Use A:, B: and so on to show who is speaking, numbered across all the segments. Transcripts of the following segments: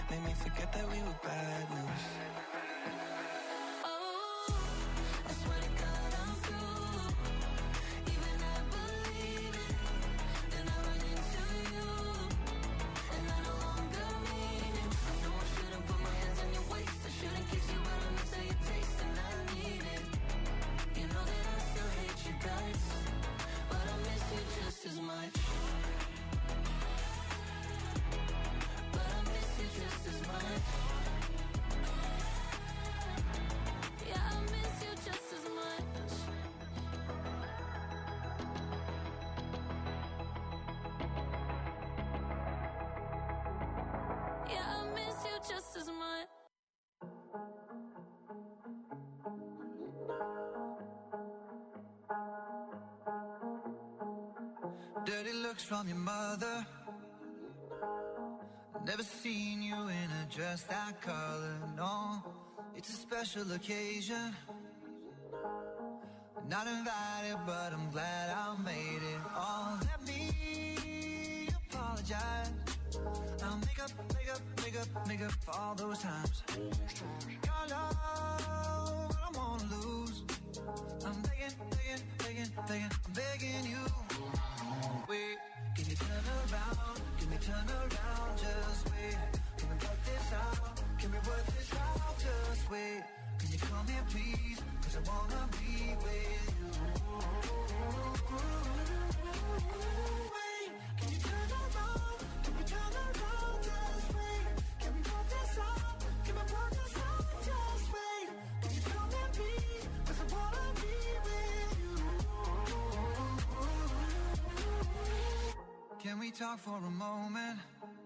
A: Made me forget that we were bad news.
B: As much, but I miss you just as much. Yeah, I miss you just as much. Yeah, I miss you just as much.
C: Dirty looks from your mother. Never seen you in a dress that color, no. It's a special occasion. Not invited, but I'm glad I made it. Oh, let me apologize. I'll make up for all those times. Your love, I don't wanna lose. I'm begging, I'm begging you. Wait, can you turn around? Can we turn around? Just wait. Can we work this out? Can we work this out? Just wait. Can you come here, please? 'Cause I wanna be with you. Wait, can you turn around? Can we turn around? Just wait. Can we work this out? Can we work this out? Just wait. Can you come here, please? 'Cause I wanna be with you. Can we talk for a moment?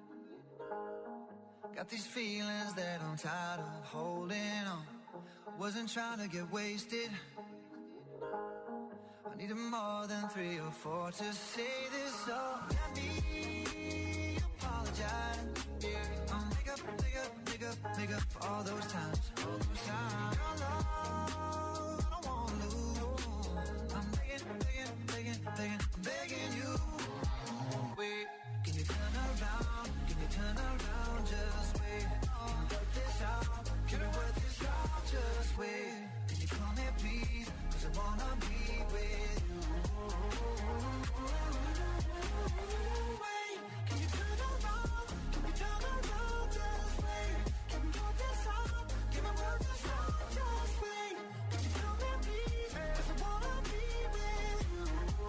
C: Got these feelings that I'm tired of holding on. Wasn't trying to get wasted. I needed more than 3 or 4 to say this, so let me apologize. Yeah, I'll make up for all those times. Your love, I don't wanna lose. I'm begging you. Wait, can you turn around? Can you turn around? Just wait. Can we work this out? Can we work this out? Just wait. Can you come here, please? 'Cause I wanna be with you. Wait, can you turn around? Can we turn around? Just wait. Can we work this out? Can we work this out? Just wait. Can you come here, please? 'Cause I wanna be with you.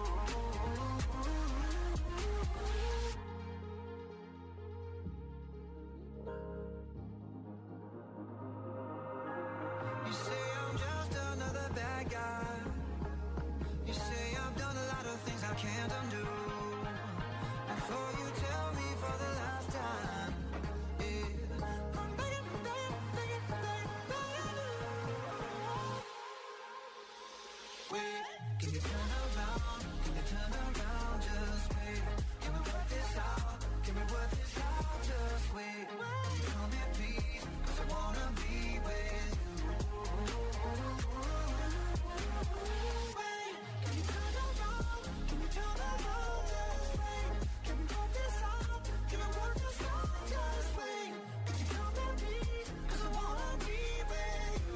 C: You say I'm just another bad guy. You say I've done a lot of things I can't undo. Before you tell me for the last time, yeah. I'm begging you. Wait, can you turn around? Can you turn around? Just wait. Can we work this out? Can we work this out? Just wait. Can you come here, please? 'Cause I wanna be with you. Wait, can you turn around? Can you turn around? Just wait. Can we work this out? Can we work this out? Just wait. Can you come here, please? 'Cause I wanna be with you.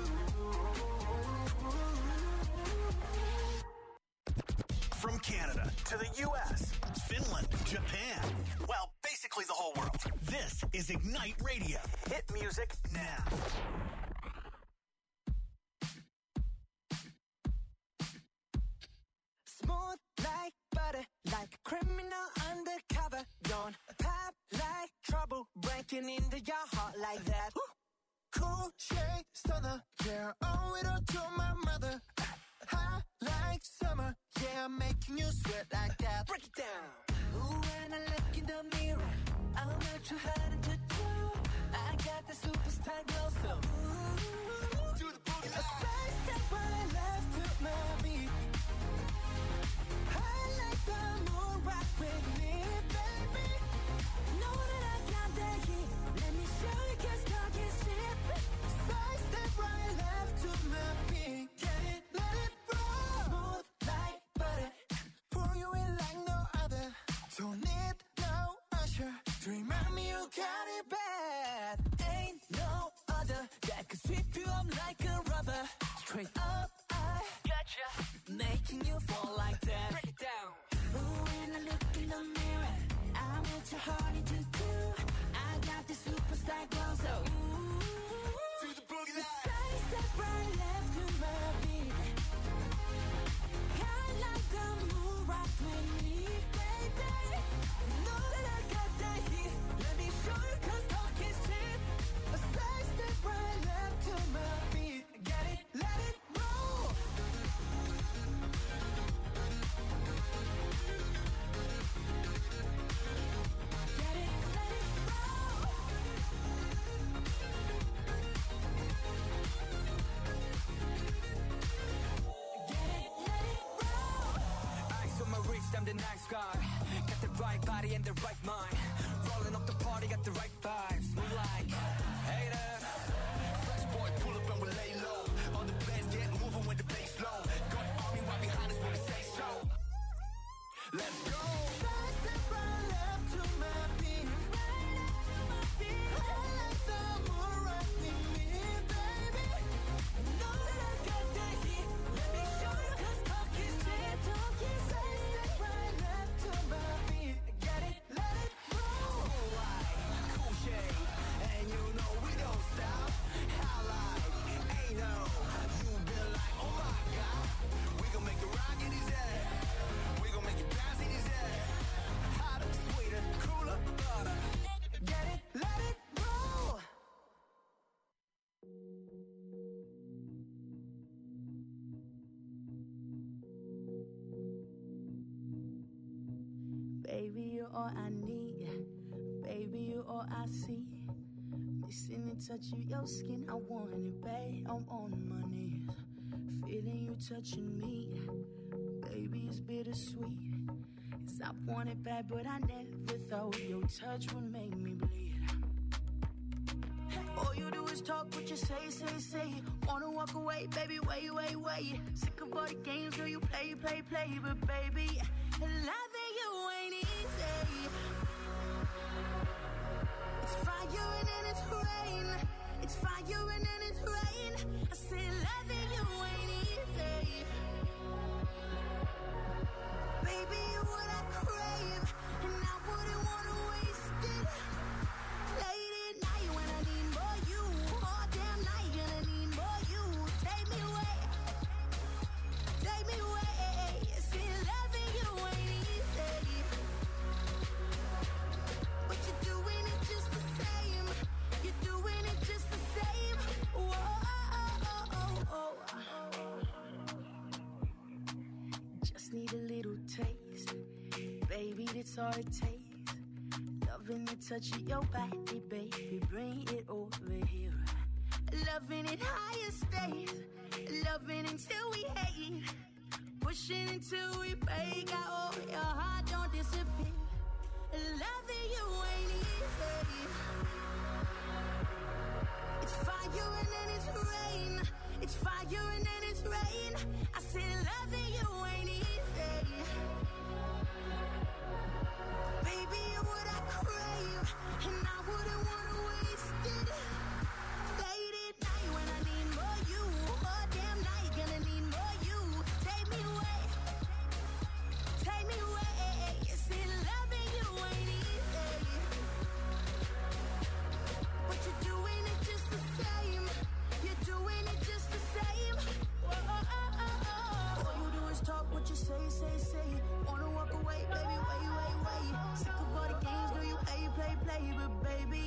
D: From Canada to the U.S., Finland, Japan, well, basically the whole world. This is Ignite Radio. Hit music now.
E: Smooth like butter, like a criminal undercover. Don't pop like trouble, breaking into your heart like that.
F: Cool shade stunner, yeah, owe it all to my mother. High like summer, yeah, I'm making you sweat like that.
E: Break it down. Ooh, when I look in the mirror, I'm not too hard to do. I got the superstar glow, so ooh,
F: Do the boogie.
E: a side step right left to my beat. I like the moon rock with me, baby. Know that I got the heat. Let me show you 'cause talking shit.
F: Side step right left to my beat. Get it, let it roll.
E: Smooth like butter.
F: Pour you in like no other. Don't need no usher to remind me you got it bad.
E: like a rubber. Straight up, I gotcha. Making you fall like that. Break it down. Ooh, when I look in the mirror, I'm what your heart needs to do. I got this superstar glow, so ooh.
F: To the boogie line.
E: Side step right left to my beat. I like the moon rock with me, baby. Know that I got that heat. Let me show you 'cause talk is cheap. A side step right left to my beat. Get it, let it roll. Get it, let it roll. Get it, let it roll.
G: Ice on my wrist, I'm the nice guy. Got the right body and the right mind. Rolling up the party, got the right vibes. Move like haters.
F: Fresh boy, pull up and we lay low. All the bands get moving when the bass low. Got army right behind us when we say so. Let's go.
E: Side step right left to my beat. Right left to my beat. I like the moon rock with me, baby. Know that I got that heat. Let me show you 'cause talk is cheap. Side step right left to my beat. Get it, let it roll.
G: Cool light, cool shade, and you know we don't stop. Highlight, ain't no. You been like, oh my god.
F: We gon' make it rock in his head. We gon' make it bounce in his head.
G: Hotter, sweeter, cooler, butter.
E: Get it, let it roll. Baby, you're all I need. Baby, you're all I see. Missing the touch of your skin, I want it, babe. I'm on my knees, feeling you touching me. Baby, it's bittersweet. 'Cause I want it bad, but I never thought your touch would make me bleed. All you do is talk what you say. Wanna walk away, baby, wait. Sick of all the games, girl, you play. But baby, loving you ain't easy. It's fire and then it's rain. It's fire and then it's rain. I say loving you ain't easy. Baby, you're what I crave, and I wouldn't wanna waste it. Late at night when I need more you, all damn night gonna need more you. Take me away. See, loving you ain't easy, but you're doing it just the same. You're doing it just the same. Whoa. Just need a little taste, baby, that's all it takes. Loving the touch of your body, baby, bring it over here. Loving it higher stays, loving until we hate, pushing until we break. Oh, your heart don't disappear. Loving you ain't easy. It's fire and then it's rain. It's fire and then it's rain. I said loving you ain't easy. Baby, you're what I crave, and I wouldn't wanna waste it. Late at night when I need more you, all damn night gonna need more you. Take me away. See, loving you ain't easy, but you're doing it just the same. You're doing it just the same. All you do is talk what you say. Wanna walk away, baby, wait. Sick of all the games, girl, you play. But baby,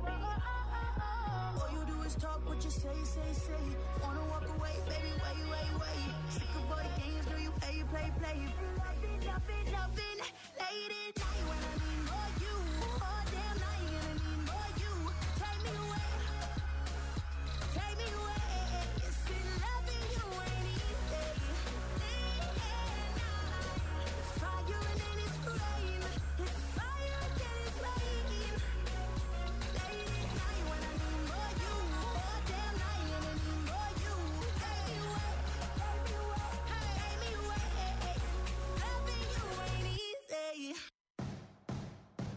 E: all you do is talk what you say. Wanna walk away, baby, wait. Sick of all the games, girl, you play. Loving, late at night when I need more you, all damn night gonna need more you. Take me away. See, loving you ain't easy. It's fire and then it's rain. It's fire and then it's rain. Late at night when I need more you, all damn night gonna need more you. Take me away. Loving you ain't easy.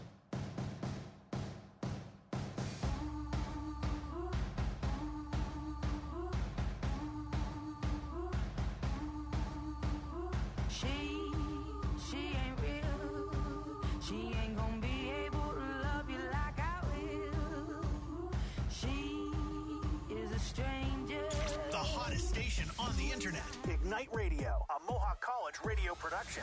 D: Ignite Radio, a Mohawk College radio production.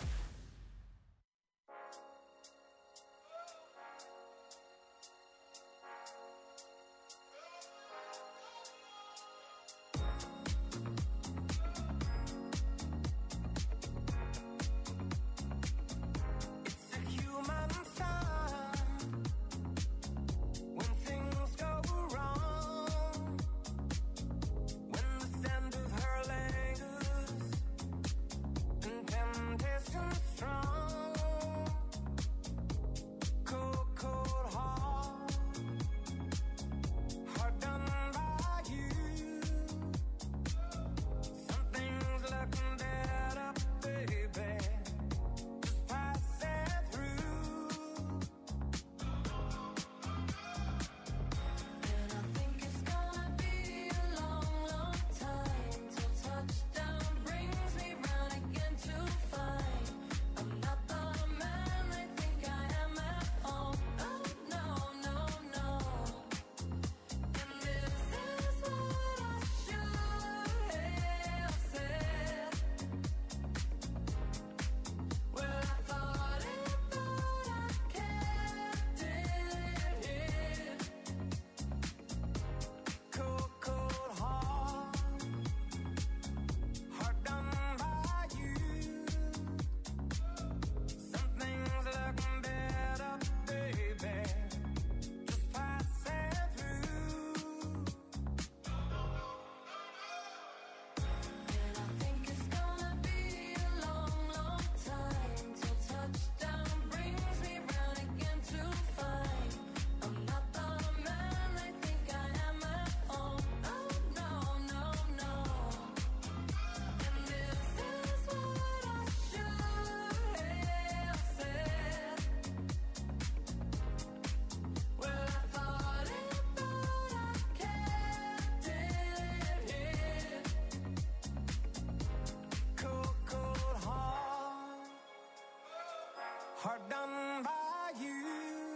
H: Hard done by you.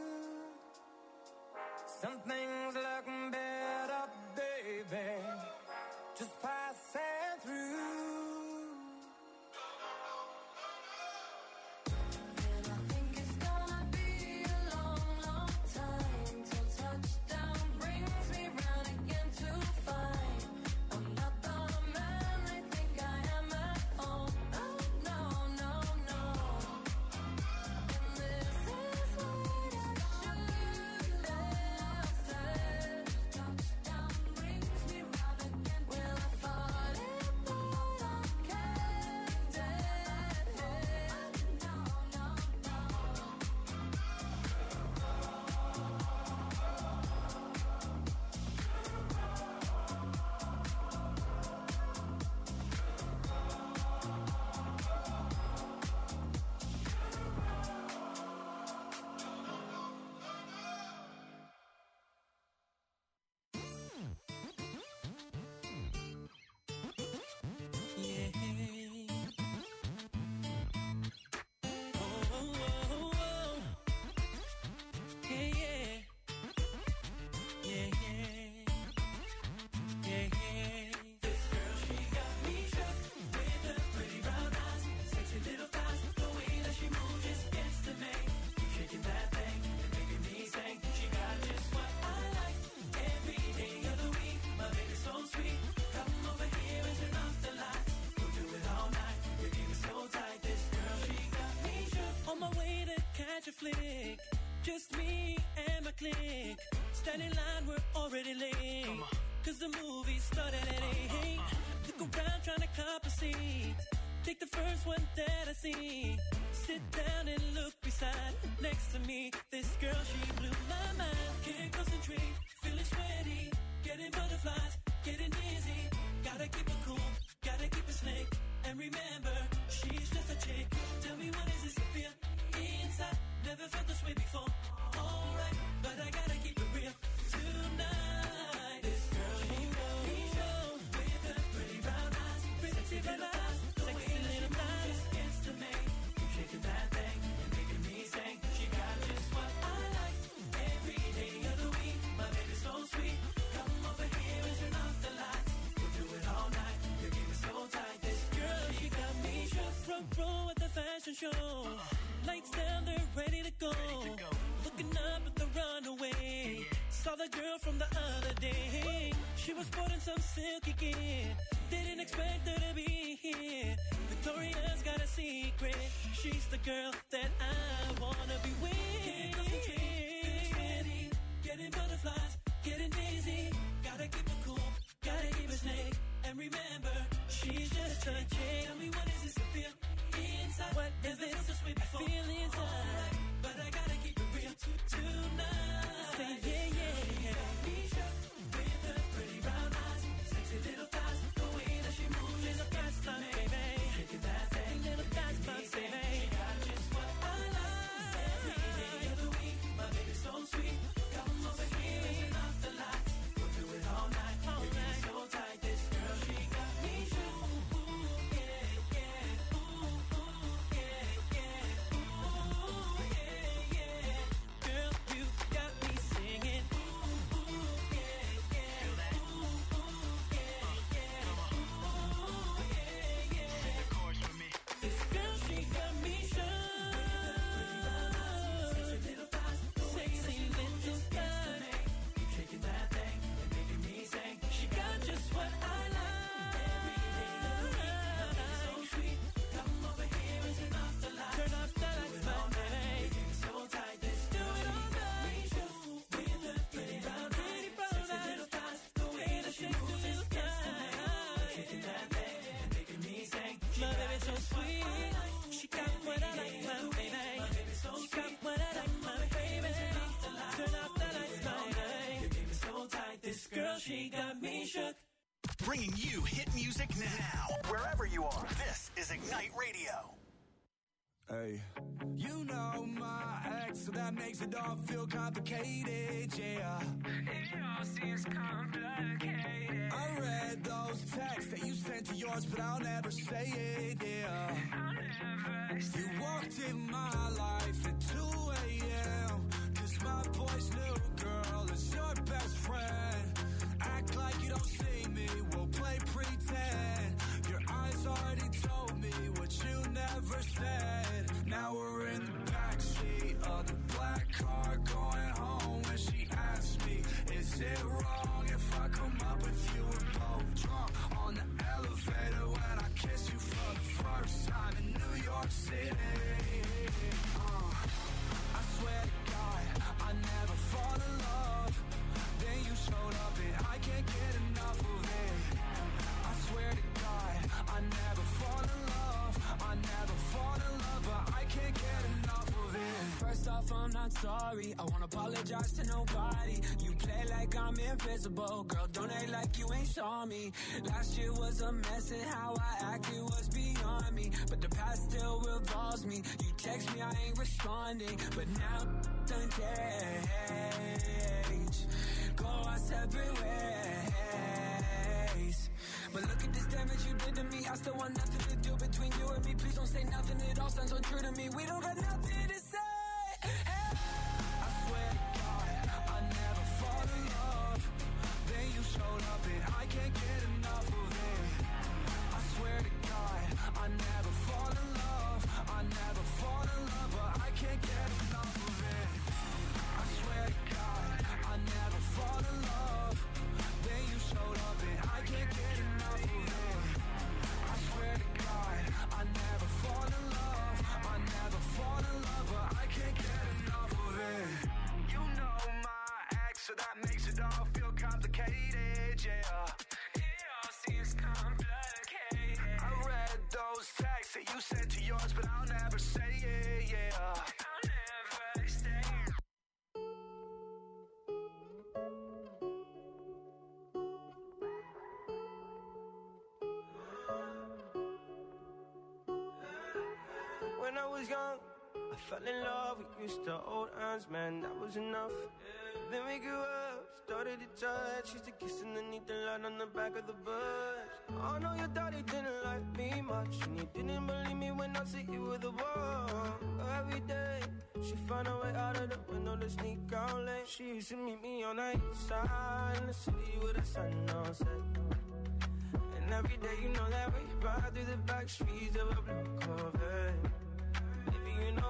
H: Some things look better, baby. Just passing through.
I: Flick, just me and my clique. Standing in line, we're already late. Cause the movie started at 8. Look around trying to cop a seat. Take the first one that I see. Sit down and look beside. Next to me, this girl, she blew my mind. Can't concentrate, feeling sweaty. Getting butterflies, getting dizzy. Gotta keep it cool, gotta keep it slick. And remember, she's just a chick. Tell me what is this you feel inside? Never felt this way before. Alright, but I gotta keep it real tonight. This girl, she knows with her pretty brown eyes, pretty brown eyes, sexy little thighs. Gets to me, keep shaking that thing and making me sing. She got just what I like every day of the week. My baby's so sweet. Come over here. show. Lights down, they're ready to go. Looking up at the runaway. Saw the girl from the other day. She was sporting some silky gear. Didn't expect her to be here. Victoria's got a secret. She's the girl that I wanna be with. Can't concentrate, feel steady. Getting butterflies, getting dizzy. Gotta keep it cool, gotta keep it snake. And remember, she's just a chick. Tell me, what is this to feel inside? What is this so sweet before? I feel inside, but I gotta keep it real tonight. Say yeah, yeah, yeah. Misha, with her pretty brown eyes, sexy little thighs, the way that she moves is a gas line, baby. Shaking that thing, little gas line, baby. She got just what I like. Every day of the week, my baby's so sweet. Come over here and turn off the lights. We'll do it all night, all night. So tight, this girl, she got me shook. Ooh, yeah, yeah. Ooh, ooh, yeah, yeah. Ooh, yeah, yeah. Girl, you got me singing. Ooh, ooh, yeah, yeah. Ooh, ooh, yeah, yeah. Ooh, yeah, yeah. Sing the chorus with me. This girl, she got me shook. Sexy little thighs, sexy little thighs. Keep shaking that thing and making me sing. She got just what I like. Every day of the week, my baby's so sweet. Come over here and turn off the lights. Turn off the lights, my baby. We're so tight, let's do it all night. With her pretty brown eyes, sexy little thighs, the way that she moves is a gas to me. Shaking that thing and making me sing. My baby's so sweet. She got what I like, my baby. She got what I like, my baby. Turn off the lights, my baby. Your game is so tight, this girl, she got me shook.
D: Bringing you hit music now, wherever you are. This is Ignite Radio.
C: Hey, you know my ex, so that makes it all feel complicated, yeah. It all seems complicated. I read those texts that you sent to yours, but I'll never say it, yeah. I'll never say it. You walked in my life at 2 a.m. Cause my boy's new girl is your best friend. Act like you don't see me, we'll play pretend. Your eyes already told me what you never said. Now we're in the backseat of the black car going home. When she asked me, is it wrong if I come up with you? We're both drunk on the elevator when I kiss you for the first time in New York City. I swear to God, I never fall in love. Then you showed up and I can't get enough of it. I swear to God, I never fall in love. I never fall in love, but I can't get enough of it.
G: First off, I'm not sorry. I won't apologize to nobody. You play like I'm invisible. Girl, don't act like you ain't saw me. Last year was a mess and how I acted was beyond me. But the past still revolves me. You text me, I ain't responding. But now done change. Go our separate ways. But look at this damage you did to me. I still want nothing to do between you and me. Please don't say nothing, it all sounds untrue to me. We don't got nothing to say. Hey.
C: I swear to God, I never fall in love. Then you showed up and I can't get enough of it. I swear to God, I never fall in love. I never fall in love, but I can't get enough of it. I swear to God, I never fall in love. Then you showed up and I can't get enough of it. I swear to God, I never fall in love. I never fall in love, but I can't get enough of it. You know my ex, so that makes it all feel complicated, yeah.
H: It all seems complicated.
C: I read those texts that you sent to yours, but I'll never say it, yeah.
H: I'll never say it.
J: When I was young, I fell in love. We used to hold hands, man, that was enough. Then we grew up, started to touch. Used to kiss underneath the light on the back of the bus. I know your daddy didn't like me much, and he didn't believe me when I said you were the one. Every day, she found a way out of the window to sneak out late. She used to meet me on the east side in the city with the sun on set. And every day, you know that we ride through the back streets of a blue Corvette.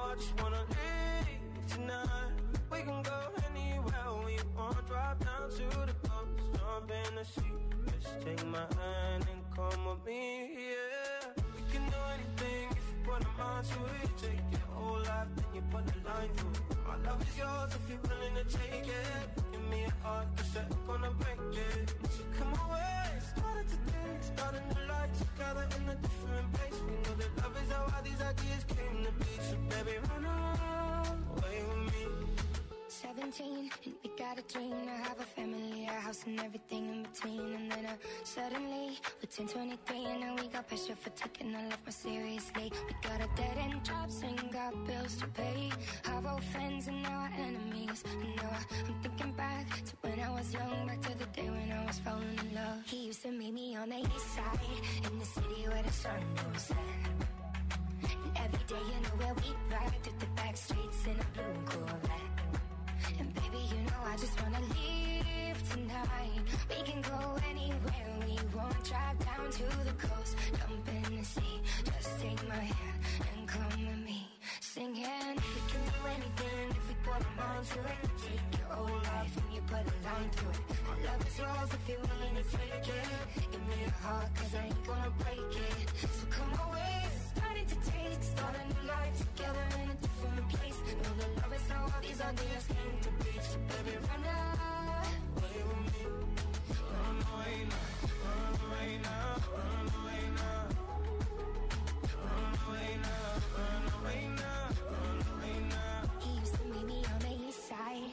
J: I just wanna leave tonight. We can go anywhere we want. Drive down to the coast, jump in the sea. Just take my hand and come with me, yeah. We can do anything if you put a mind to it. Take your whole life, then you put a line through it. My love is yours if you're willing to take it. Give me a heart, 'cause I'm gonna break it. So come away, started today, start a new life together in a different place. We know that love is how all these ideas came to be. So baby, run away with me.
K: 17, and we got a dream to have a family, a house and everything in between. And then suddenly, we're 10, 23, and now we got pressure for taking our life more seriously. We got a dead-end jobs and got bills to pay. Our old friends and now our enemies. And now I'm thinking back to when I was young, back to the day when I was falling in love. He used to meet me on the east side, in the city where the sun don't set. And every day, you know where we ride through the back streets in a blue Corvette. And baby, you know I just wanna leave tonight. We can go anywhere we want. Drive down to the coast, jump in the sea. Just take my hand and come with me. Singing, we can do anything if we put a mind to it. Take your whole life and you put a line through it. My love is yours if you're willing to take it. Give me a heart, 'cause I ain't gonna break it. So come away, starting to take, start a new life together in a different place. Know that love is how all these ideas came to be. So baby, run away with me.
J: Run away now, run away now, run away now. Run away now, run away now, run away now.
K: He used to meet me on the east side.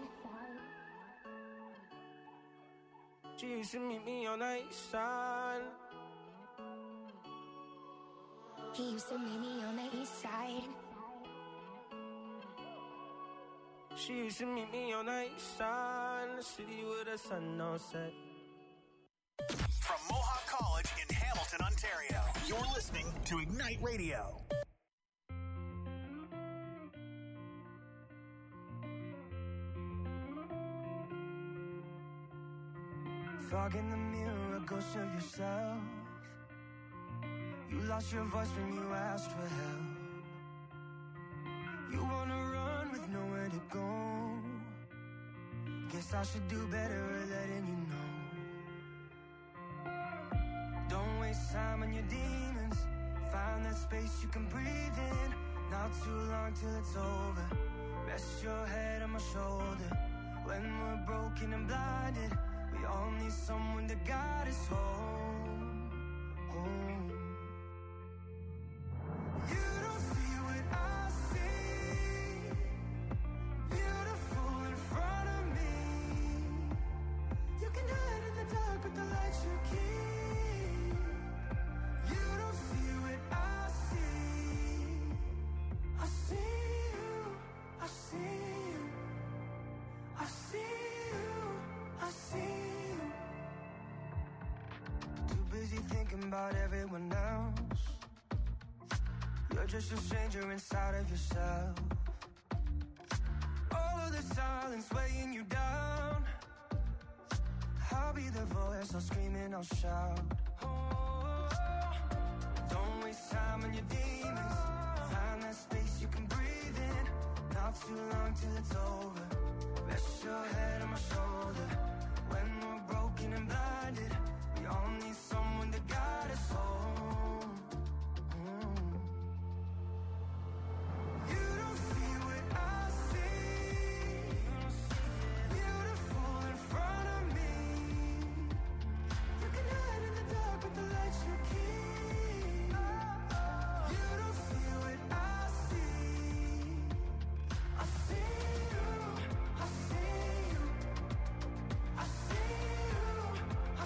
J: She used to meet me on the east side.
K: He used to meet me on the east side.
J: She used to meet me on the east side, in the city where the sun don't set.
D: From Mohawk College in Hamilton, Ontario, you're listening to Ignite Radio.
C: Fog in the mirror, a ghost of yourself. You lost your voice when you asked for help. You wanna run with nowhere to go. Guess I should do better at letting you know. Don't waste time on your demons. Find that space you can breathe in. Not too long till it's over. Rest your head on my shoulder. When we're broken and blinded, we all need someone to guide us home. Home. You don't see what I see. Beautiful in front of me. You can hide in the dark, but the light you keep. You don't see what I see. I see you. I see you. I see you. I see you. Too busy thinking about everyone else. You're just a stranger inside of yourself. All of the silence weighing you down. I'll be the voice, I'll scream and I'll shout. Oh, don't waste time on your demons. Find that space you can breathe in. Not too long till it's over. Rest your head on my shoulder. When we're broken and blinded, we all need someone to guide us home. You don't see what I see. Beautiful in front of me. You can hide in the dark, but the light you keep. You don't see what I see. I see you. I see you. I see you. I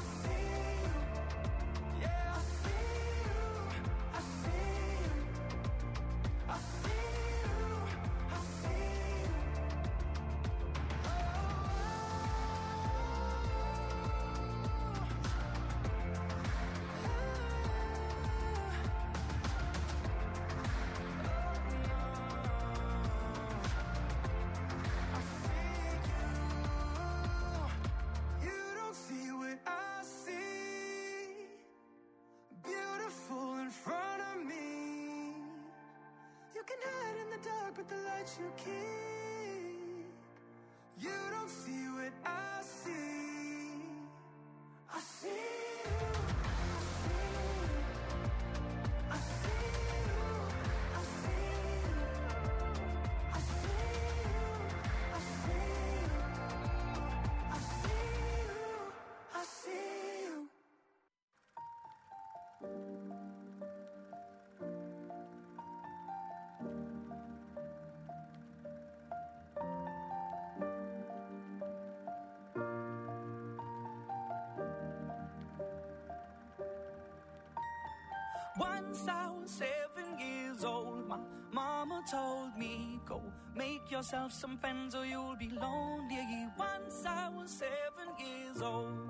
C: that you keep. You don't see what I see. I see you. I see you. I see you. I see you. I see you. I see you. I see you.
L: Once I was 7 years old, my mama told me, go make yourself some friends or you'll be lonely. Once I was 7 years old.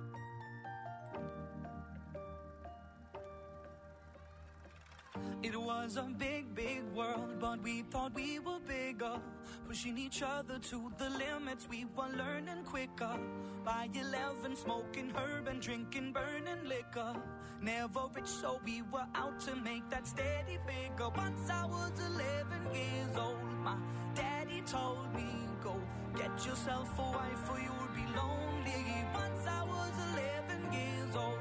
L: It was a big, big world, but we thought we were bigger. Pushing each other to the limits, we were learning quicker. By 11, smoking herb and drinking burning liquor. Never rich, so we were out to make that steady figure. Once I was 11 years old, my daddy told me, go get yourself a wife or you'll be lonely. Once I was 11 years old.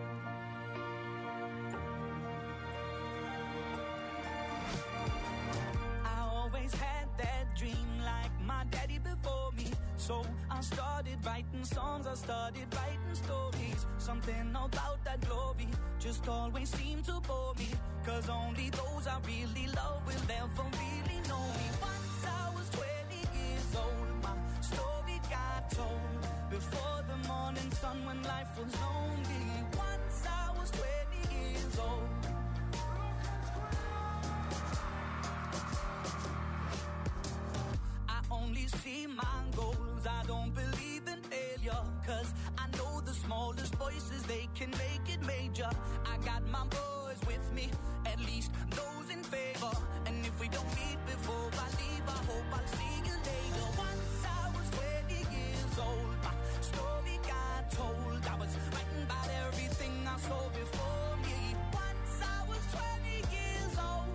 L: Had that dream like my daddy before me. So I started writing songs, I started writing stories. Something about that glory just always seemed to bore me. Cause only those I really love will ever really know me. Once I was 20 years old, my story got told. Before the morning sun when life was lonely. Once I was 20 years old. Only see my goals, I don't believe in failure. Cause I know the smallest voices, they can make it major. I got my boys with me, at least those in favor. And if we don't meet before I leave, I hope I'll see you later. Once I was 20 years old, my story got told. I was writing about everything I saw before me. Once I was 20 years old.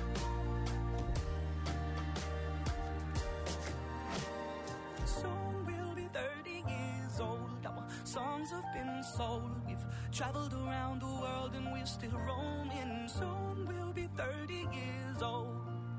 L: Soon we'll be 30 years old. Our songs have been sold. We've traveled around the world and we're still roaming. Soon we'll be 30 years old.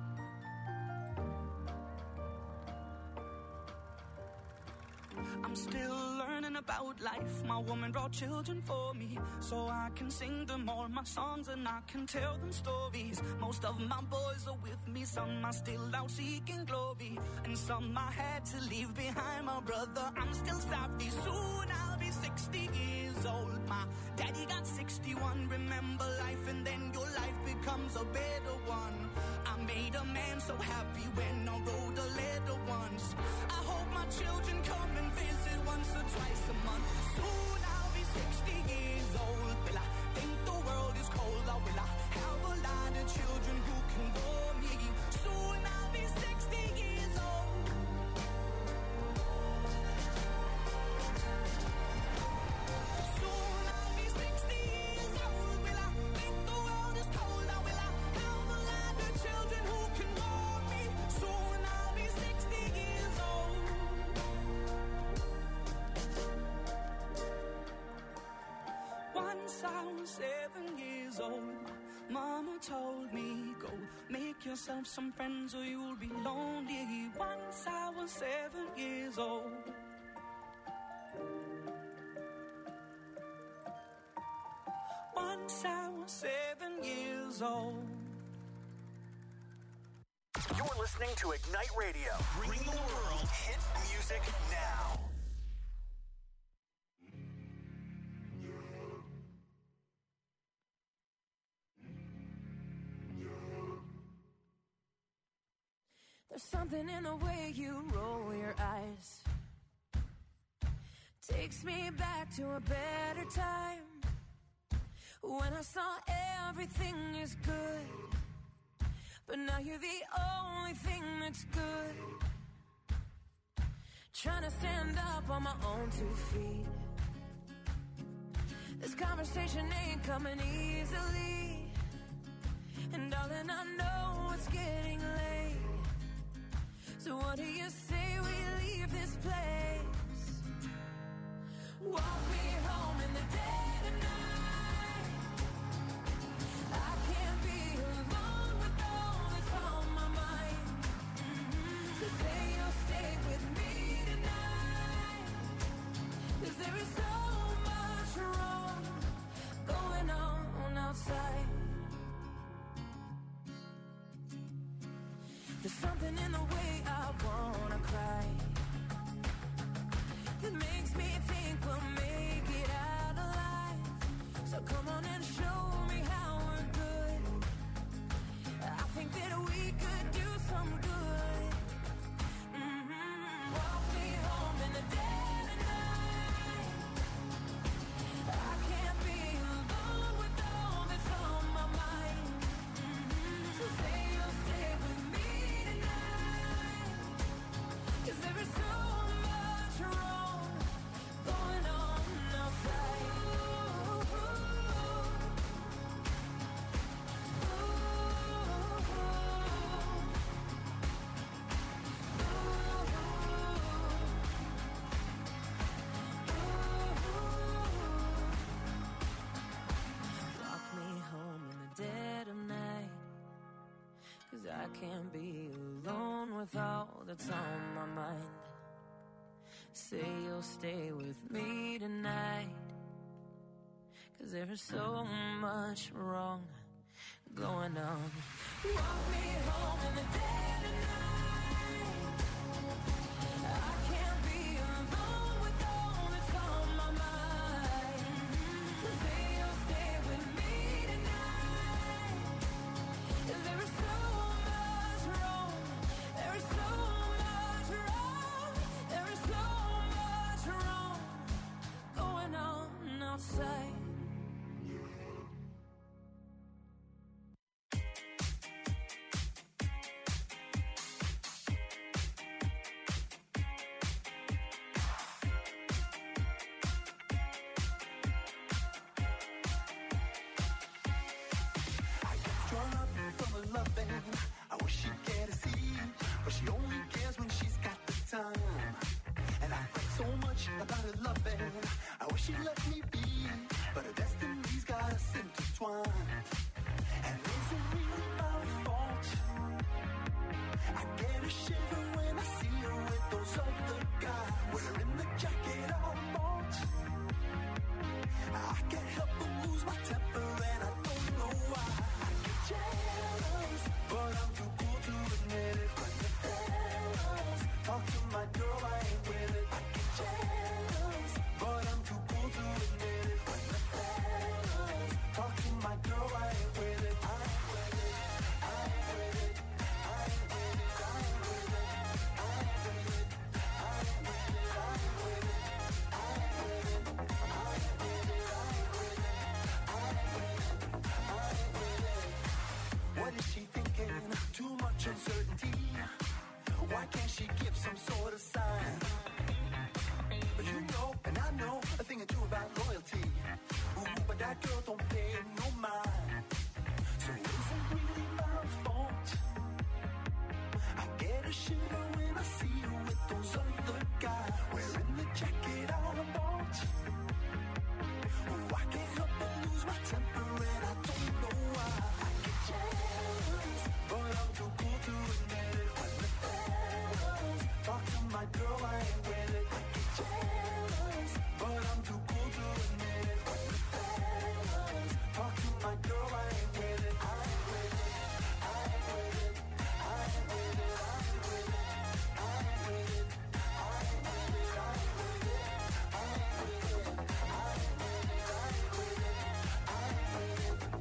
L: I'm still learning about life. My woman brought children for me, so I can sing them all my songs and I can tell them stories. Most of my boys are with me, some are still out seeking glory, and some I had to leave behind. My brother, I'm still sorry. Soon I'll be 60 years old. My daddy got 61. Remember life and then your life becomes a better one. I made a man so happy when I wrote a letter once. I hope my children come and visit once or twice a month. Soon I'll be 60 years old. Will I think the world is cold, or will I have a lot of children who can bore me? Soon I'll be 60 years old. Soon I'll be 60 years old. Will I think the world is cold, or will I have a lot of children who can bore me? Soon I'll be 60 years old. Once I was 7 years old, mama told me, go make yourself some friends or you'll be lonely. Once I was 7 years old. Once I was 7 years old.
D: You're listening to Ignite Radio, bringing the world hit music now.
B: There's something in the way you roll your eyes. Takes me back to a better time, when I saw everything is good. But now you're the only thing that's good. Trying to stand up on my own 2 feet. This conversation ain't coming easily, and darling, I know it's getting late. So what do you say we leave this place? Walk me home in the dead of night. I can't be alone with all that's on my mind. So say you'll stay with me tonight. 'Cause there is so much wrong going on outside. There's something in the way I wanna cry that makes me think we'll make it out alive. So come on and show me how we're good. I think that we could do some good. Walk me home in the dead of night. I can't be alone with all that's on my mind. So say you'll stay with me tonight. 'Cause there is so much wrong going on outside. Walk me home in the dead of night. 'Cause I can't be alone with all that's on my mind. Say you'll stay with me tonight. 'Cause there is so much wrong going on. Walk me home in the dead of night. I can't be alone with all that's on my mind. So say you'll stay with me tonight. 'Cause there is so much wrong. There is so much wrong. There is so much wrong going on outside.
F: Drawn up from a loving, I wish she'd get a seat, but she only cares when she's got the time. And I fret so much about her loving, I wish she'd let me be, but her destiny's got us intertwined. And is it really my fault? I get a shiver when I see her with those other guys, wearing the jacket I bought. I can't help but lose my temper and I don't know why. I get jealous, but I'm too cool to admit it. When the fellas talk to my girl, I ain't with it. I get jealous, but I'm too cool to admit it. When the fellas talk to my girl, I ain't with it. I ain't with it. I ain't with it. I ain't with it. I ain't with it. I ain't with it. I ain't with it. I ain't with it. I ain't with it. I ain't with it. What is she thinking? Too much uncertainty. Why can't she give some sort of sign? But you know, and I know a thing or two about loyalty. Ooh, but that girl don't pay no mind. So is it really my fault? I get a shiver when I see her with those other guys, wearing the jacket I bought. Oh, I can't help but lose my temper and I don't know why. I get jealous, but I'm too cool to admit it. When the fellas talk to my girl, I ain't with it. I get jealous, but I'm too cool to admit it. When the fellas talk to my girl, I ain't with it. I ain't with it. I ain't with it. I ain't with it. I ain't with it. I ain't with it. I ain't with it. I ain't with it. I ain't with it. I ain't with it. I ain't with it. I ain't with it.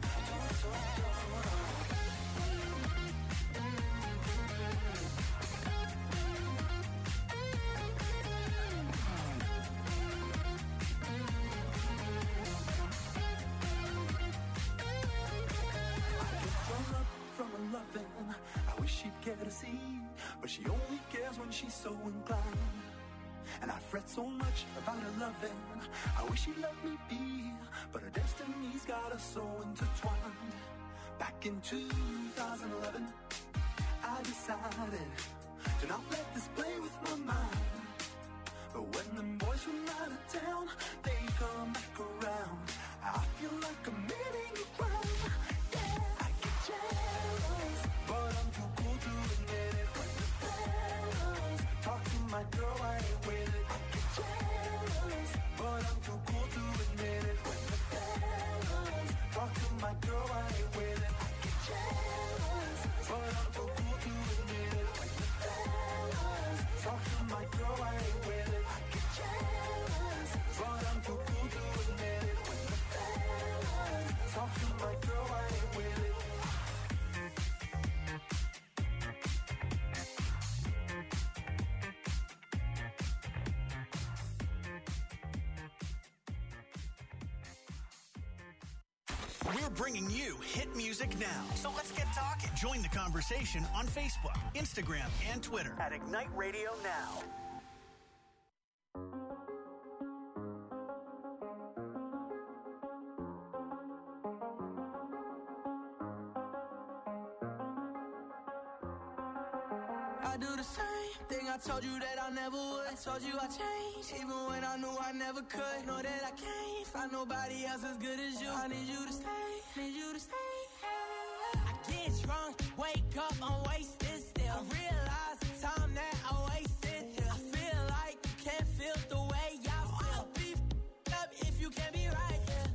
F: From a loving, I wish she'd get a seat, but she only cares when she's so inclined. And I fret so much about her loving, I wish she'd let me be, but her destiny's got us so intertwined. Back in 2011, I decided to not let this play with my mind. But when the boys from out of town, they come back around, I feel like I'm hitting the ground. Yeah, I get jealous, but I'm too cool to admit it. When the fellas talk to my girl, I ain't with it. I get jealous, but I'm too cool to admit it. When the fellas talk to my girl, I ain't with it. I get jealous, but I'm too cool to admit it. When the fellas talk to my girl, I ain't with it. I get jealous, but I'm too cool to admit it. When the fellas talk to my girl, I ain't with it.
D: We're bringing you hit music now. So let's get talking. Join the conversation on Facebook, Instagram, and Twitter at Ignite Radio Now.
E: I do the same thing I told you that I never would. I told you I changed, even when I knew I never could. Know that I can't find nobody else as good as you. I need you to stay, need you to stay. I get drunk, wake up, I'm wasted still. I realize the time that I wasted here. I feel like you can't feel the way I feel. I'll be f***ed up if you can't be right here.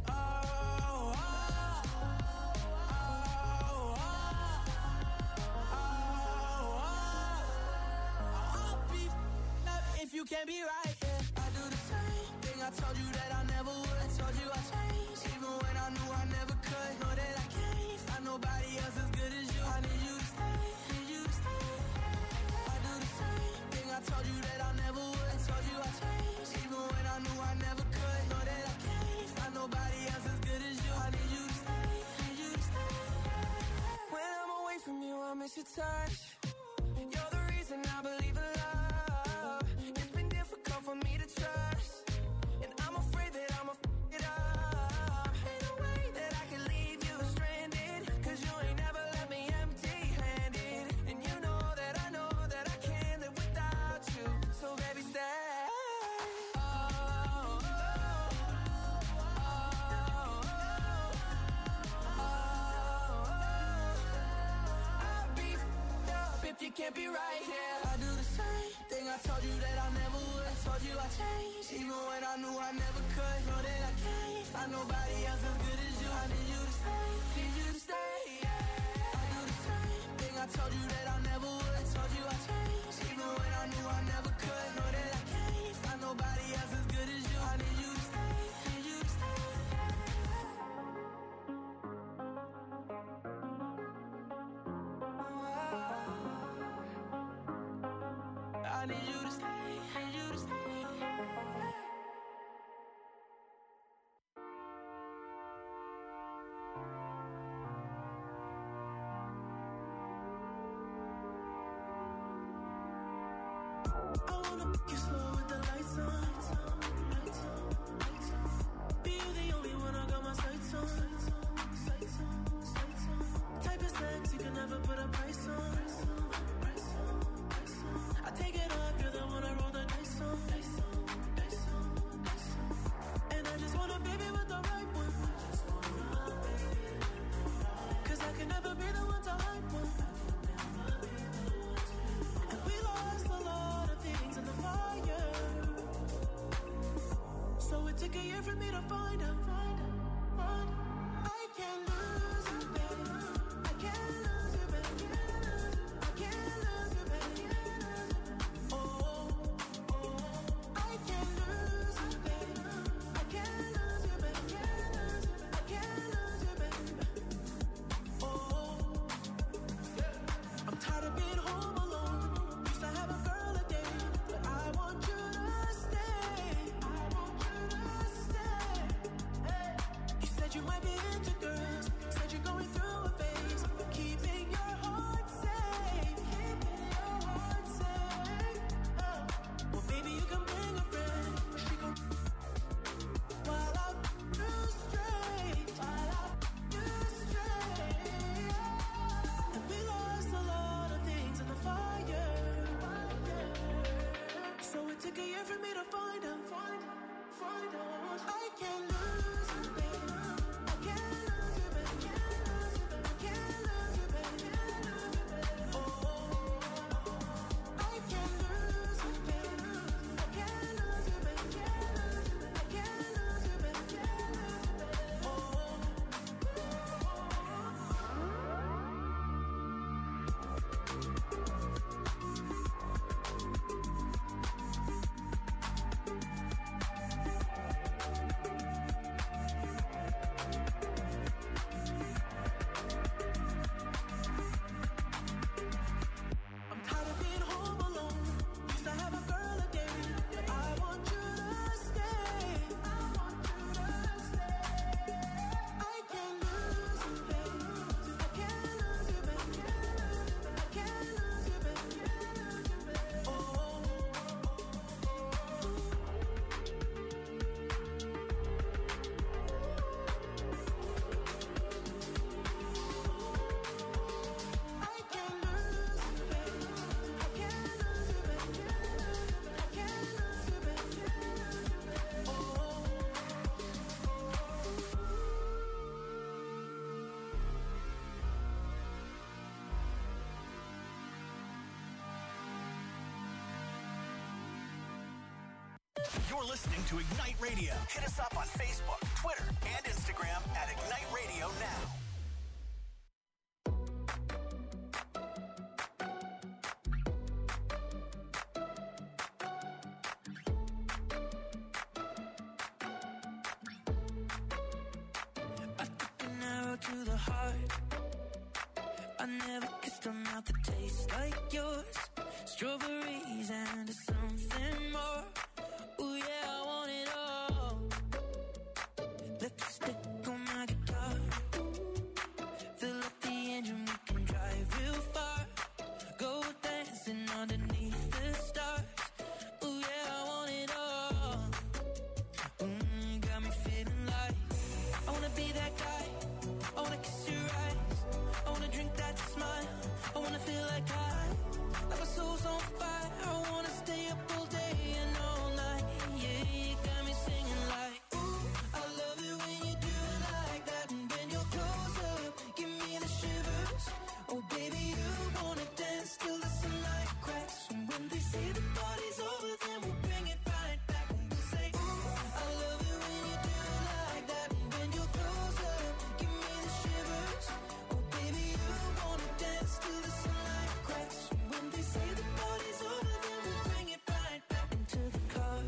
E: If you can't be right, yeah. I do the same thing I told you that I never would. I told you I changed, even when I knew I never could. Know that I can't find nobody else as good as you. I need you to stay, need you to stay. I do the same thing I told you that I never would. I told you I changed, even when I knew I never could. Know that I can't find nobody else as good as you. I need you to stay, need you to stay. When I'm away from you, I miss your touch. You're the reason I believe in love. For me to trust, and I'm afraid that I'ma f*** it up. Ain't no way that I can leave you stranded, 'cause you ain't never left me empty-handed. And you know that I can't live without you. So baby, stay. I'll be f***ed up if you can't be right here. I do the same thing I told you that I never would. I told you I changed, even when I knew I never could. Know that I can't find nobody else as good as you. I need you to stay, need you to stay. I do the same thing I told you that I never would. I told you I changed, even when I knew I never could. Know that I can't find nobody else as good as you. I need you to stay, need you to stay. I need you to stay, need you to stay. I wanna make you slow with the lights on. Be you the only one I got my sights on. Type of sex you can never put a price on. I take it off, you're the one I roll the dice on. And I just want a baby with the right one. 'Cause I can never be the one to hype one. And we lost a lot of things in the fire. So it took a year for me to find out. I can't lose you, baby. I can't lose you, baby. I can't lose you, baby. I can't lose you, baby. I can't lose you, baby. I can't lose you, baby. I'm tired of being home alone. Used to have a girl a day, but I want you to stay. I want you to stay. You said you might be into girls. Said you're going through a phase. Keeping your heart safe. Keeping your heart safe. Well, baby, you can bring a friend. She gon' while I do straight. While I do straight. And we lost a lot of things in the fire.
D: You're listening to Ignite Radio. Hit us up on Facebook, Twitter, and Instagram at Ignite Radio Now.
E: To the heart, I never kissed a mouth that tastes like yours. Strawberries and something more. Ooh yeah, I want it all. Lipstick on my guitar. Fill up the engine, we can drive real far. Go dancing underneath the stars. Ooh yeah, I want it all. Got me feeling like I wanna be that guy. I wanna kiss your eyes. I wanna drink that smile. I wanna feel like my soul's on fire. I wanna stay up all day and all night. Yeah, you got me singing like, ooh, I love it when you do it like that. And when you're close up, give me the shivers. Oh, baby, you wanna dance till the sunlight cracks. And when they say the party's over, then we'll bring it right back. And we'll say, ooh, I love it when you do it like that. And when you're close up, give me the shivers. Oh, baby, you wanna dance till the sunlight cracks. And when they say the party's over, then we'll bring it right back into the car.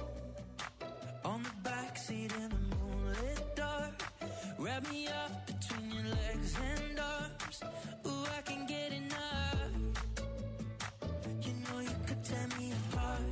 E: On the backseat in the moonlit dark. Wrap me up between your legs and arms. Ooh, I can get enough. You know you could tear me apart.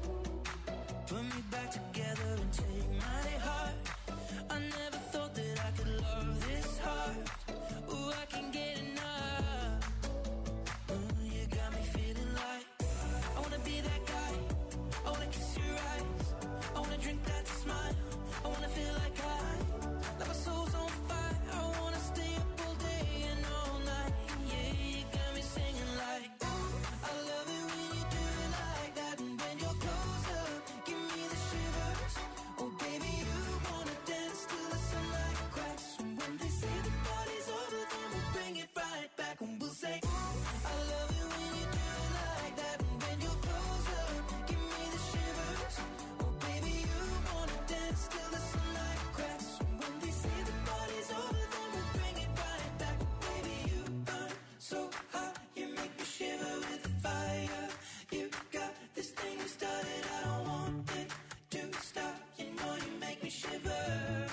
E: Put me back together and take my heart. I never thought that I could love this hard. Ooh, I can get enough. Ooh, you got me feeling like I wanna be that guy. I wanna kiss your eyes. I wanna drink that smile. I wanna feel like my soul's on fire. I wanna stay up all day and all night. Yeah, you got me singing like, ooh, I love it when you do it like that. And when you're close up, give me the shivers. Oh, baby, you wanna dance till the sunlight cracks. And when they say the party's over, then we'll bring it right back. And we'll say, ooh, I love it when you do it like that. And when you're close up, give me the shivers. Oh, baby, you wanna dance till the sunlight cracks. And when they say the party's over, then we'll bring it right back. Baby, you burn so hot, you make me shiver with the fire. You got this thing you started, I don't want it to stop. You know you make me shiver.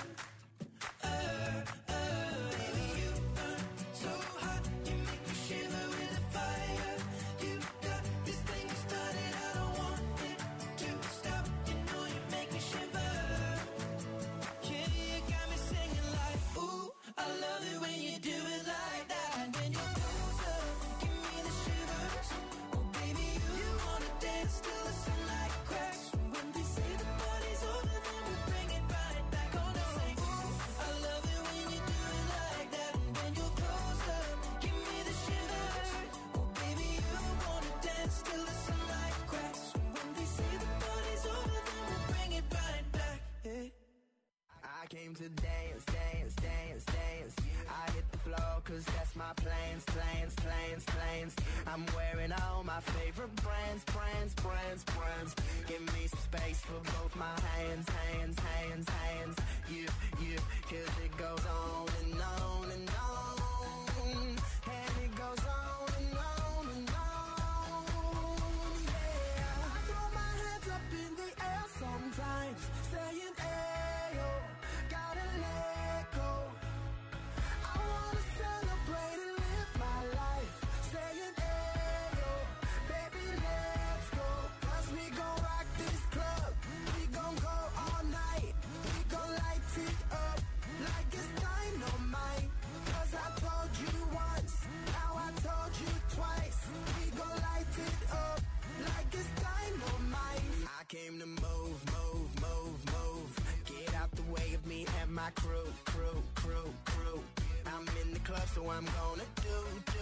E: Baby, you burn so hot, you make me shiver with the fire. You got this thing you started, I don't want it to stop. You know you make me shiver. Yeah, you got me singing like, ooh, I love it when you do it like that. And when you're close up, give me the shivers. Oh, baby, you wanna dance till the sunlight cracks. And when they say the party's over, then we'll bring it right back. Oh, no, say, ooh, I love it when you do it like that. And when you're close up, give me the shivers. Oh, baby, you wanna dance till the sunlight cracks. And when they say the party's over, then we'll bring it right back. Hey.
M: I came to dance, dance, dance, dance. I hit the floor cause that's my plans, plans, plans, plans. I'm wearing all my favorite brands, brands, brands, brands. Give me some space for both my hands, hands, hands, hands. You, cause it goes on and on and on. And it goes on and on and on. Yeah, I throw my hands up in the air sometimes, saying, ayo, gotta let go. I wanna celebrate and live my life, saying, ayo, baby, let's go. Cause we gon' rock this club, we gon' go all night. We gon' light it up like it's dynamite. Cause I told you once, now I told you twice. We gon' light it up like it's dynamite. I came to move, move, move, move. Get out the way of me and my crew, crew, crew, crew. I'm in the club, so I'm gonna do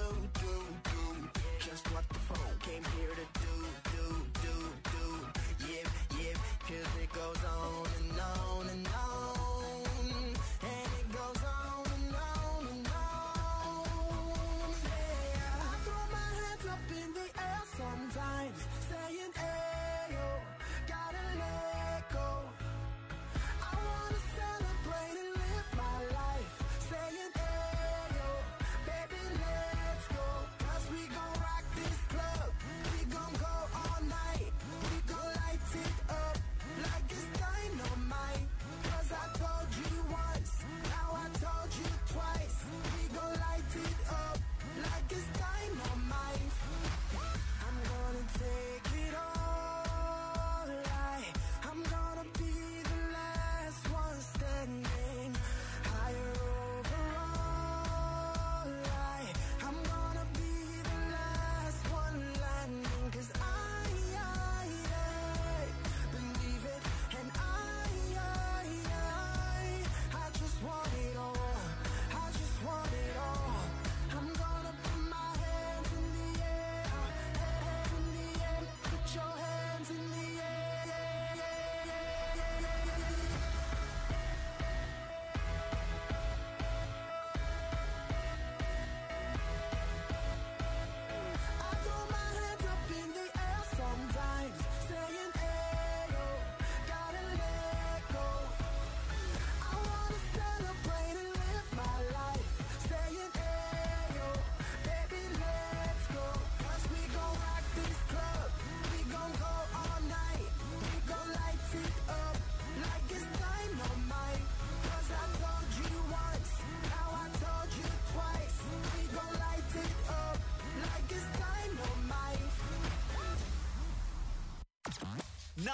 M: just what the phone came here to do. Yeah, cause it goes on and on and on. And it goes on and on and on. Yeah, I throw my hands up in the air sometimes, saying, ayo, gotta let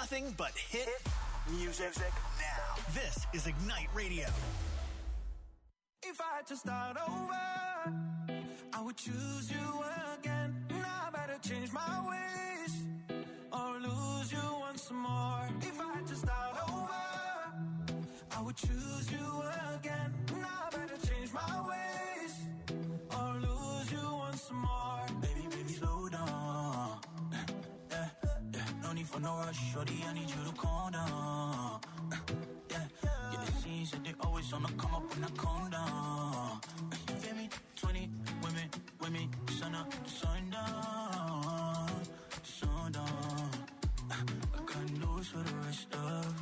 D: nothing but hit music now. This is Ignite Radio.
C: If I had to start over, I would choose you again. Now I better change my ways or lose you once more. If I had to start over, I would choose you again. Now I better change my ways or lose you once more.
N: Baby, slow down. Yeah. No need for no rush, shorty, I need you to calm down. Yeah, the scenes that they always on the come up when I calm down. You feel me? 20 women, sun up, sundown. I got news for the rest of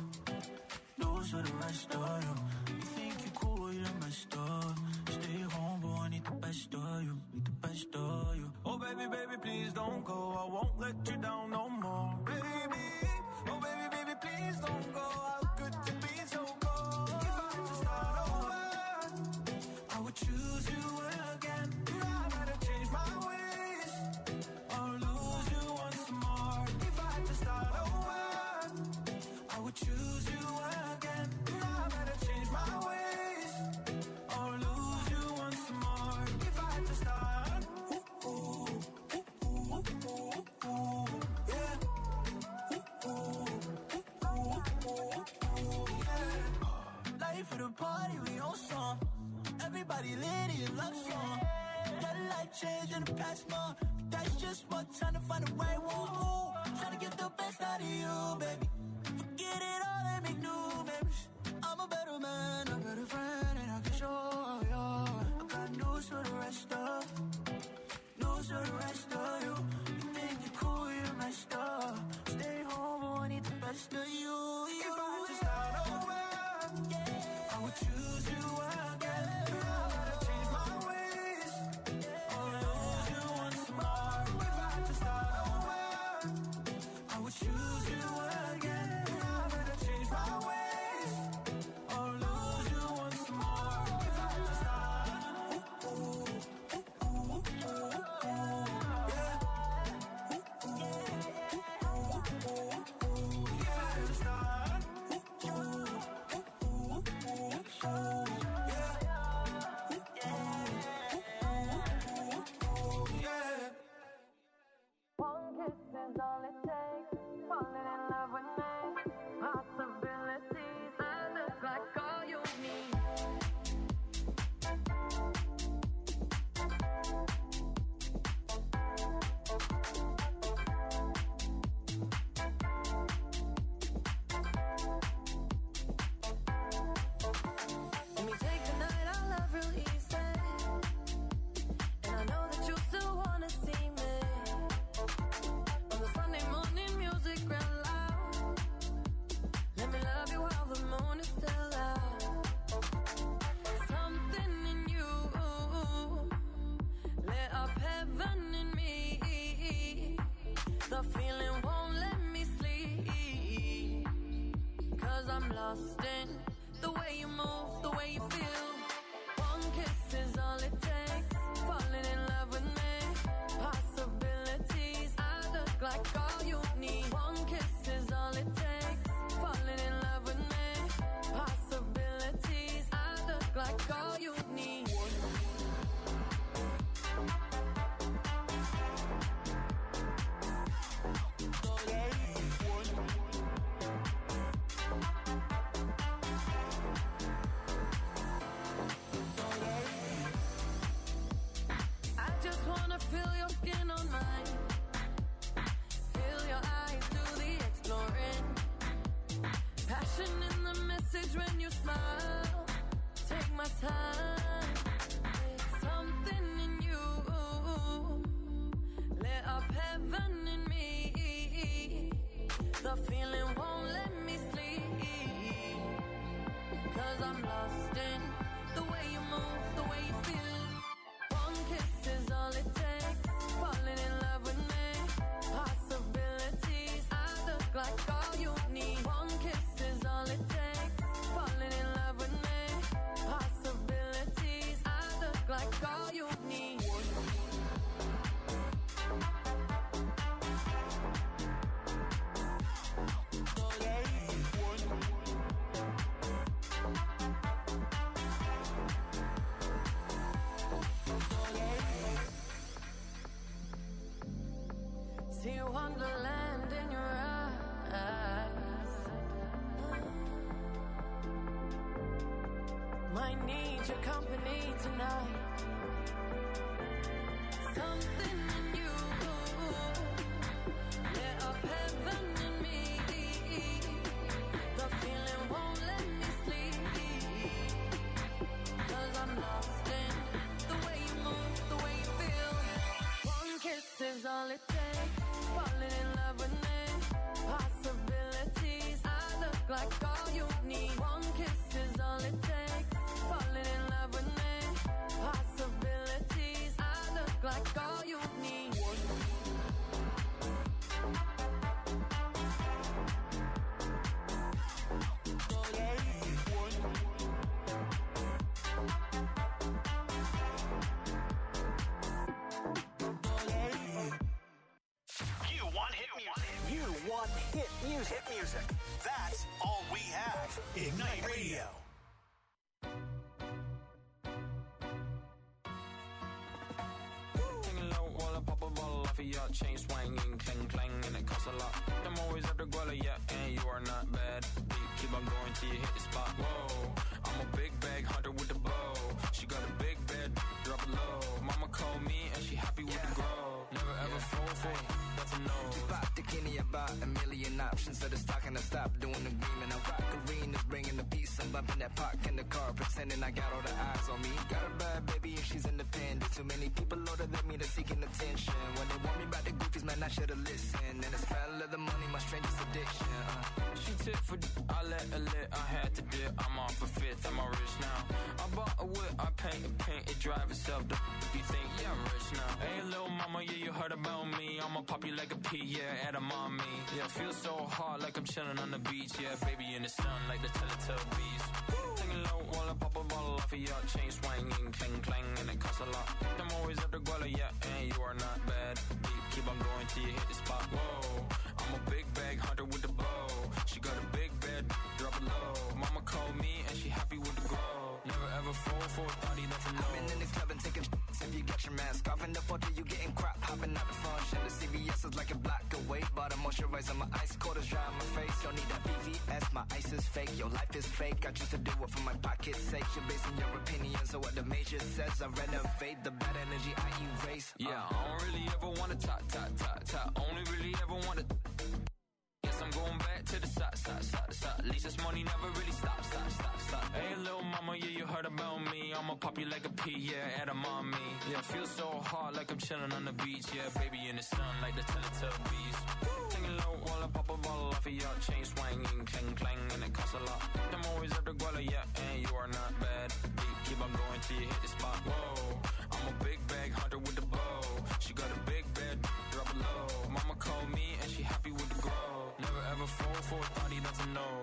N: you. You think you're cool, you're messed up. Stay home, but I need the best of you.
C: Oh baby, please don't go. I won't let you down no more. Baby, oh baby, please don't go. How could you be so cold? If I had to start over, I would choose you again. Now I better change my ways or lose you once more. If I had to start over, I would choose you again. Now I better change my ways or lose you once more. If I had to start,
N: Life for the party, we on song. Everybody lit in love song. Got a life change in the past month. That's just one time to find a way. Whoa, trying to get the best out of you, baby. Forget it all and make new memories. I'm a better man, a better friend, and I can show you. I got news for the rest of you. You think you're cool, you're messed up. Stay home, but I need the best of you.
C: if I had to start over, I would choose you again. Now I better change my ways or lose you once more. If I had to start over, I would choose you again. Now I better change my ways or lose you once more. If I had to start,
B: One kiss is all it takes. Falling in love with me. Possibilities. I look like all you need. Let me take the night I love real easy. And I know that you still wanna see me. On the Sunday morning music real loud. Let me love you while the moon is still out. Something in you lit up heaven in me. The feeling won't let me sleep. 'Cause I'm lost in the way you move, the way you feel. One kiss is all it takes. Falling in love with me. Possibilities. I look like all you need. One kiss is all it takes. Falling in love with me. Possibilities. I look like all you need. I just wanna feel your skin on mine. Feel your eyes do the exploring. Passion in the message when you smile. Take my time. your company tonight. Something in you lit up heaven in me. The feeling won't let me sleep, 'cause I'm lost in the way you move, the way you feel. One kiss is all it takes, falling in love with me. Possibilities, I look like all you need. One kiss is all it takes, falling in love with me. Possibilities, I look like all you need.
D: Hit music. That's all we have. Ignite Radio.
O: Hanging low while I pop a ball off of your chain swinging, clang clang, and it costs a lot. I'm always at the guala, yeah, and you are not bad. Deep, keep on going till you hit the spot. Whoa, I'm a big bag hunter with the bow. She got a big bed, drop it low. Mama called me and she happy with the grow. Never ever fall for it. That's a no.
M: Just pop the Kenny about a million options. So the stock and I stop doing the green. And I rock arenas, bringing the peace. I'm bumping that park in the car, pretending I got all the eyes on me. Got a bad baby and she's independent. Too many people older than me, they're seeking attention. When they want me about the goofies, man, I should've listened. And the smell of the money, my strangest addiction.
O: She tip for I let her lit, I had to dip. I'm off a fifth, I'm all rich now. I bought a whip, I paint it drive itself. If you think, yeah, I'm rich now. Hey, little mama, yeah, you heard about me. I'ma pop you like a pea, yeah, at a mommy. Yeah, feel so hot like I'm chilling on the beach. Yeah, baby in the sun like the Teletubbies. Singing low while I pop a bottle off of your chain swinging, clang clang, and it costs a lot. I'm always at the guala, yeah, and you are not bad. Deep, keep on going till you hit the spot. Whoa, I'm a big bag hunter with the bow. She got a big bed, drop it low. Mama called me and she happy with the grow. Never ever fall for a thotty, that's a no.
M: I've been in the club and taking if you get your mask off. In the photo you getting crap, hopping out the function. The CVS is like a block away. Bought a moisturizer, my ice cold is dry on my face. Don't need that VVS, my ice is fake. Your life is fake, I choose to do it for my pocket's sake. You're basing your opinions on what the major says. I renovate the bad energy I erase.
O: Yeah, I don't really ever wanna talk. Only really ever wanna. Guess I'm going back to the side. At least this money never really stops. Hey, little mama, yeah, you heard about me. I'ma pop you like a pea, yeah, at a mommy. Yeah, feel so hot like I'm chilling on the beach. Yeah, baby in the sun like the Teletubbies. Singing low while I pop a bottle off of your chain swinging, clang clang, and it costs a lot. I'm always at the guala, yeah, and you are not bad. Deep, keep on going till you hit the spot. Whoa, I'm a big bag hunter with the bow. She got a big bed, drop it low. Mama called me and she happy with the grow. Never ever fall for a thotty, that's a no.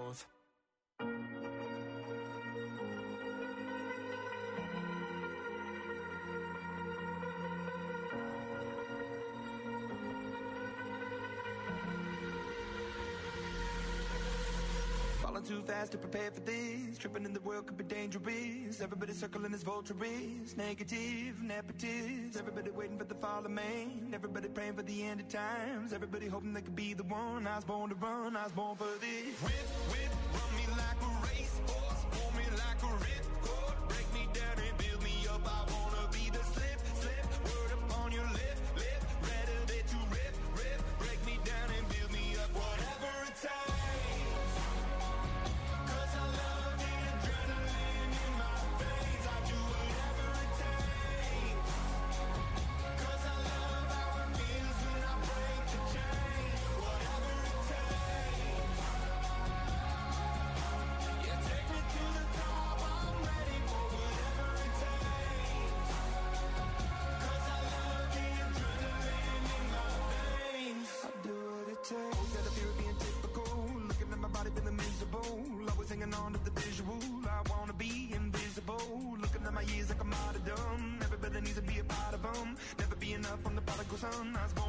C: Falling too fast to prepare for this. Tripping in the world could be dangerous. Everybody circling as vultures. Negative, nepotist. Everybody waiting for the fall of man. Everybody praying for the end of times. Everybody hoping they could be the one. I was born to run, I was born for this. Whip, run me like a racehorse. Pull me like a ripcord. Break me down and build me up. I wanna be the slip. Word upon your lip. Rather that you rip. Break me down and build me up. Whatever it takes. Hanging on to the visual, I wanna be invisible. Looking at my years like I'm out of dumb. Everybody needs to be a part of them. Never be enough from the prodigal son. I was